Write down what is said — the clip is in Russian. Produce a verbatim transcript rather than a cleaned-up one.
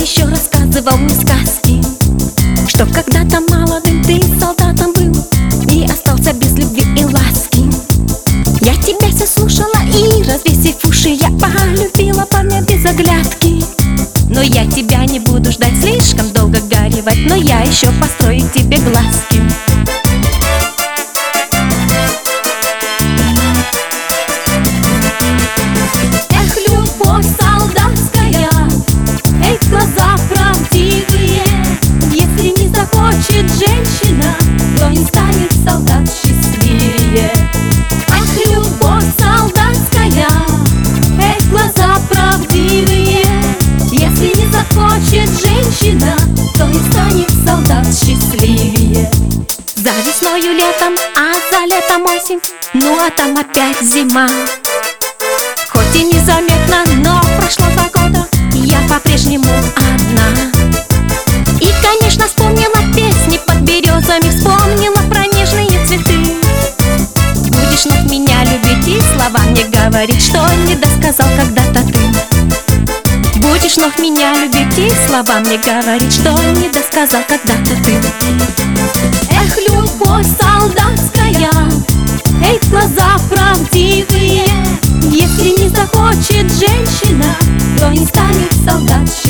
еще рассказывал мне сказки, что когда-то молодым ты солдатом был и остался без любви и ласки. Я тебя все слушала и, развесив уши, я полюбила парня без оглядки. Но я тебя не буду ждать, слишком долго горевать, но я еще построю тебе глазки. Эх, любовь солдатская, эх, глаза правдивые. Если не захочет женщина, то не станет солдат счастливее. Эх, любовь солдатская, эх, глаза правдивые. Если не захочет женщина, то не станет солдат счастливее. За весною летом, а за летом осень, ну а там опять зима. Хоть и незаметно, но прошло два года, я по-прежнему одна. И, конечно, вспомнила песни под березами, вспомнила про нежные цветы. Будешь вновь меня любить и слова мне говорить, что не досказал когда-то ты. Будешь вновь меня любить и слова мне говорить, что не досказал когда-то ты. Эх, любовь солдатская, эх, глаза правдивые. Если не захочет женщина, то не станет солдат